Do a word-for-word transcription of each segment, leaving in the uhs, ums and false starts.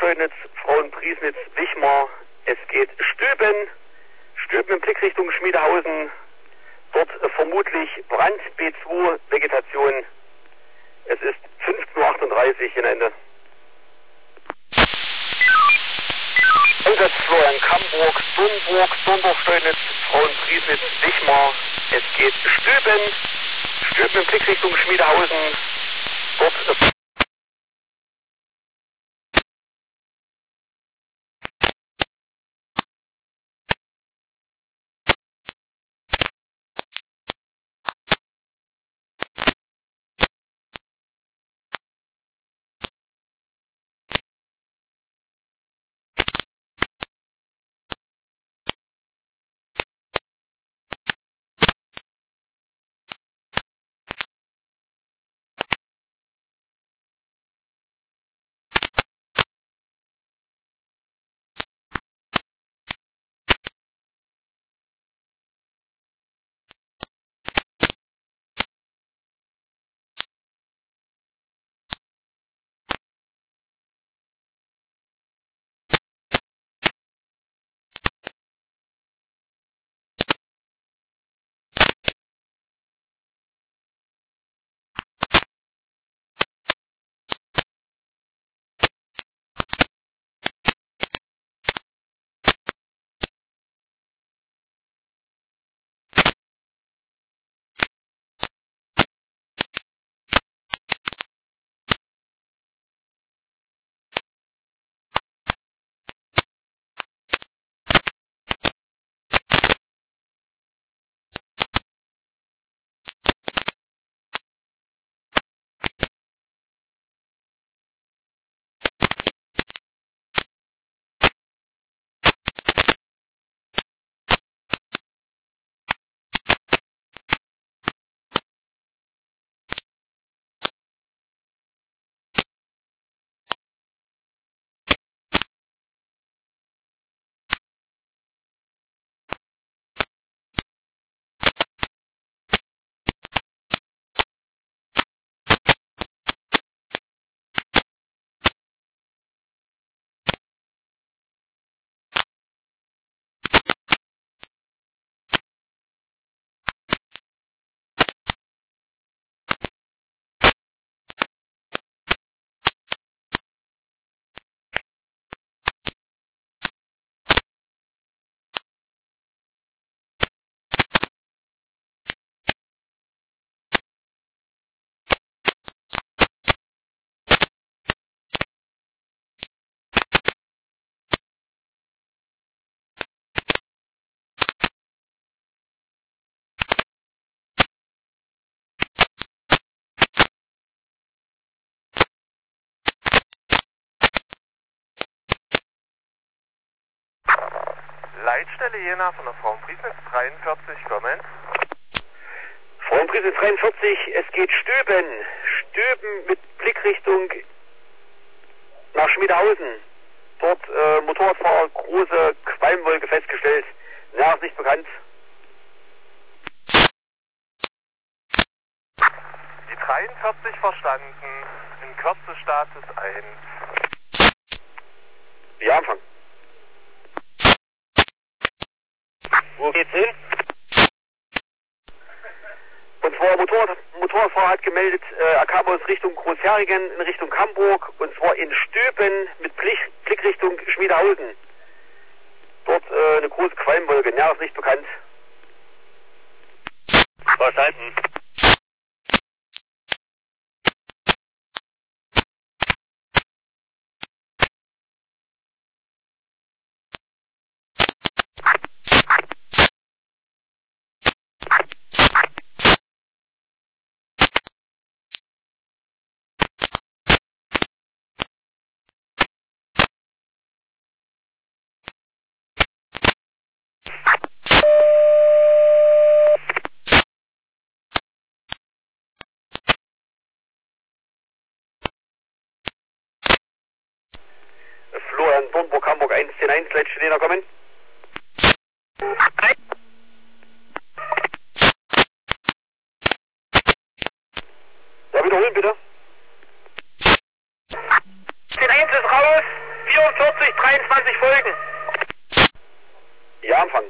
Domburg-Scheunitz, Frauenpriesnitz, Wichmar. Es geht Stüben, Stüben in Blickrichtung Schmiedehausen. Dort äh, vermutlich Brand B zwei, Vegetation. Es ist fünfzehn Uhr achtunddreißig in Ende. Einsatz Florian Kamburg, Domburg, Domburg-Scheunitz, Frauenpriesnitz, Wichmar. Es geht Stüben, Stüben in Blickrichtung Schmiedehausen. Dort äh, Leitstelle Jena von der Frauenpriesnitz dreiundvierzig, kommen. Frauenpriesnitz dreiundvierzig, es geht Stüben, Stüben mit Blickrichtung nach Schmiedehausen. Dort äh, Motorradfahrer, große Qualmwolke festgestellt, näher nicht bekannt. Die dreiundvierzig verstanden, in Kürze Status ein. Ja, Anfang. Wo geht's hin? Und zwar Motorrad, Motorradfahrer hat gemeldet, äh, er kam aus Richtung Großheringen in Richtung Hamburg und zwar in Stüben mit Blick, Blickrichtung Schmiedehausen. Dort äh, eine große Qualmwolke, näher nicht bekannt. Verstanden. Florian Domburg, Hamburg eins zehn eins, Leitstelle Jena, kommen. Ja, wiederholen bitte. zehn eins ist raus, vier vierzig, dreiundzwanzig folgen. Ja, Empfang.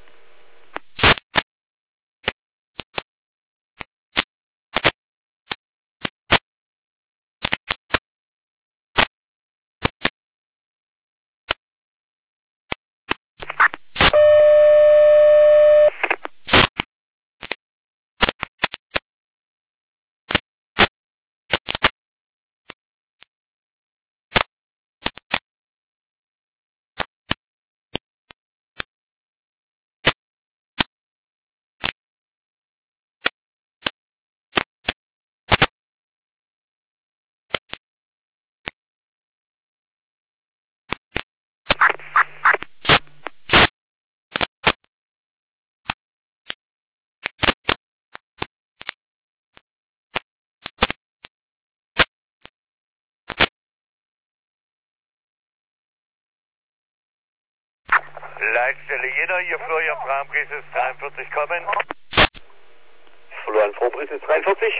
Leitstelle Jena, hier Florian Frambries ist dreiundvierzig kommen. Florian Frambries ist dreiundvierzig.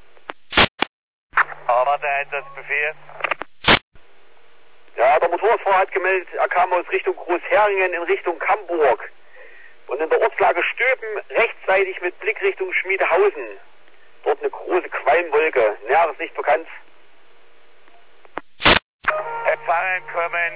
Aber der Einsatzbefehl. Ja, der Motorradfahrer hat gemeldet, er kam aus Richtung Großheringen in Richtung Camburg. Und in der Ortslage Stöben rechtzeitig mit Blick Richtung Schmiedehausen. Dort eine große Qualmwolke, näheres nicht bekannt. Empfangen kommen.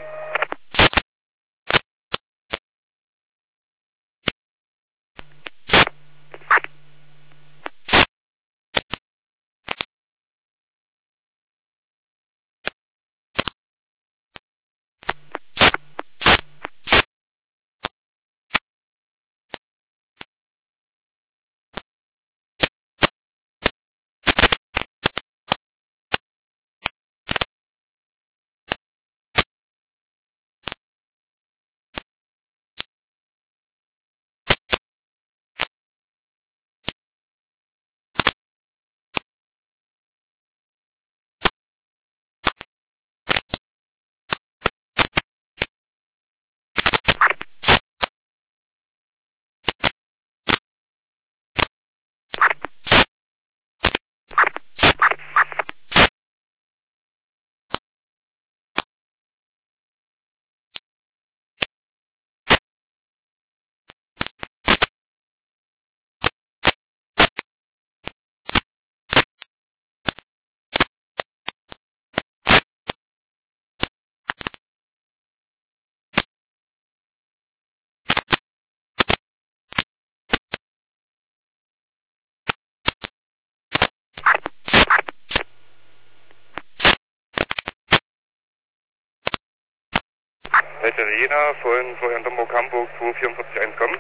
Leitstelle Jena, von Florian Domburg, Hamburg, zwei vier vier eins kommen.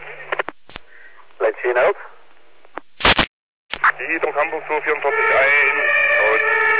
Leitstelle Jena. Die Domburg, Hamburg, zwei vier vier eins, aus.